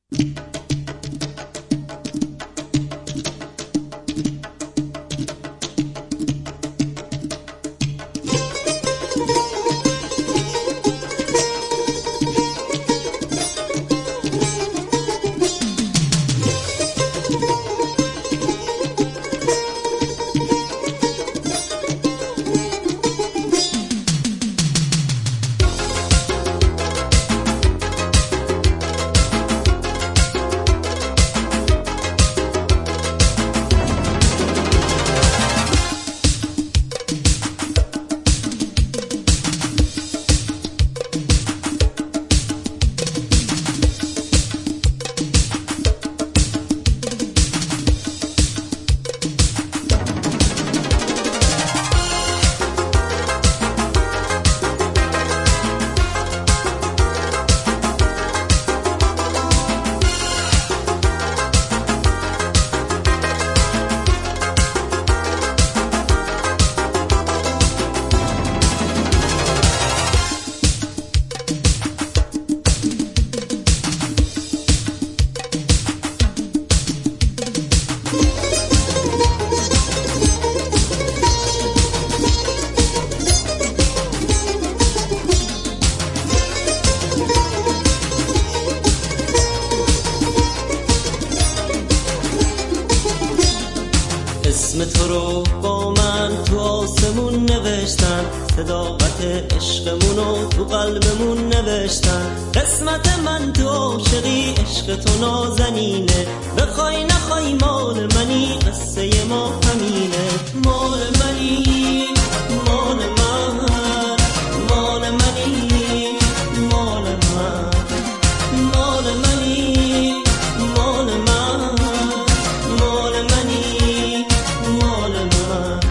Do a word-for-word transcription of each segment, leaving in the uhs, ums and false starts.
اسم تو رو با من تو آسمون نوشتن، صداقت عشقمونو تو قلبمون نوشتن. قسمت من تو عاشقی، عشق تو نازنینه، بخوای نخوای مال منی، قصه ما همینه. مال منی، مال من، مال منی، مال من، مال منی، مال من، مال منی، مال من.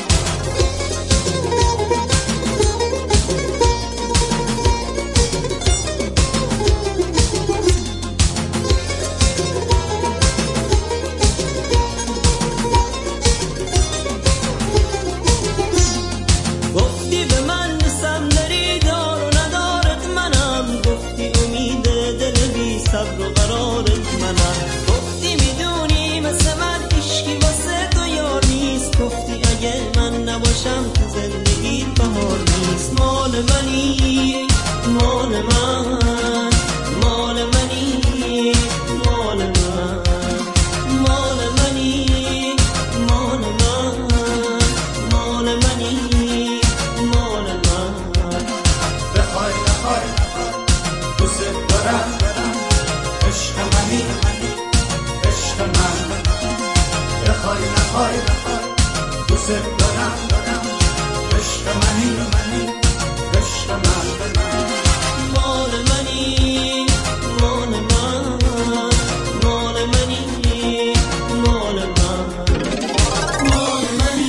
گفتی به من نیستم داری دار و ندارت منم، گفتی امید دل بی صبر و قرارت منم. گفتی میدونی مثل من عشقی واسه تو یار نیست، گفتی اگه من نباشم تو زندگی بهار نیست. مال منی، مال من، مال منی، مال من، مال منی، مال من، مال منی، مال من. بخوای نخوای دوست دارم، عشق منی، عشق من. بخوای نخوای دوست دارم، عشق منی، عشق من. مال منی، مال من، مال منی، مال من، مال منی.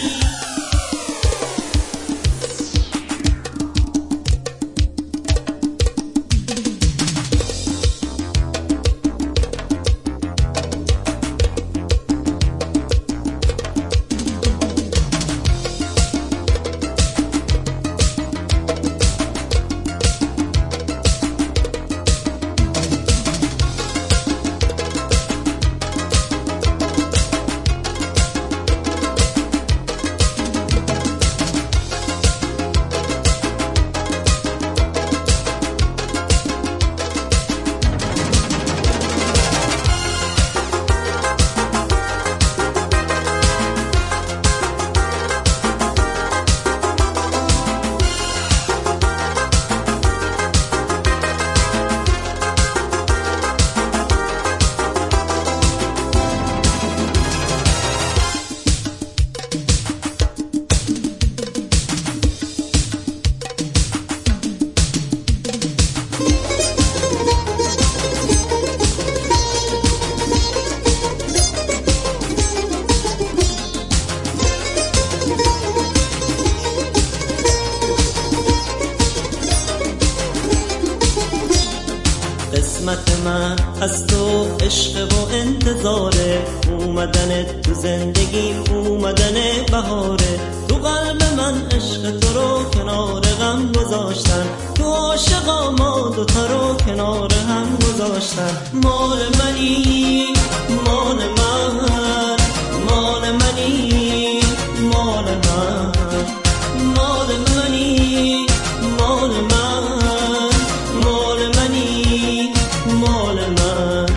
من از تو عشق و انتظاره، اومدن تو زندگیم اومدن بهاره. تو قلب من عشق تو رو کنار غم گذاشتن، تو عاشقا ما دوتا رو کنار هم گذاشتن. مال منی مال من، مال منی مال من، مال منی مال من، مال منی مال من.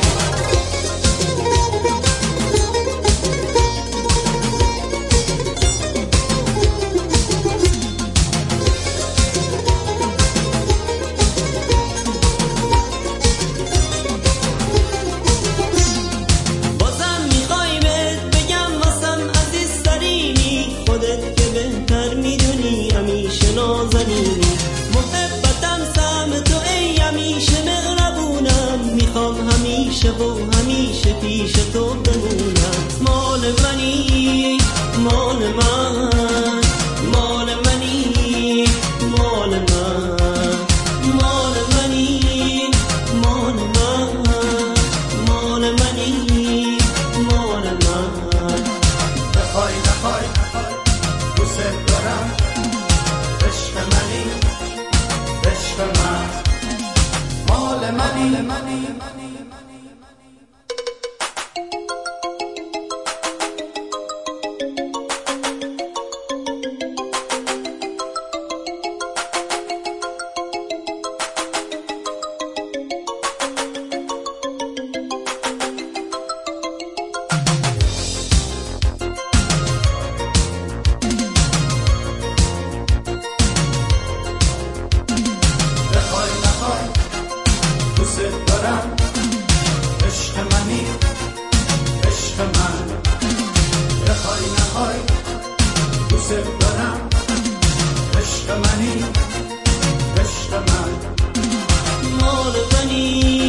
بازم میخوای بهت بگم واسم عزیز ترینی، خودت که بهتر میدونی همیشه نازنینی. محبتم سهم تو ای همیشه مهربونم، میخوام همیشه و همیشه پیش تو بمونم. مال منی مال من، مال منی مال من، مال منی مال من، مال منی مال من. بخوای نخوای دوست دارم، عشق منی عشق من، مال منی منی. دوست دارم، عشق منی عشق من. بخوای نخوای دوست دارم، عشق منی عشق من. مال منی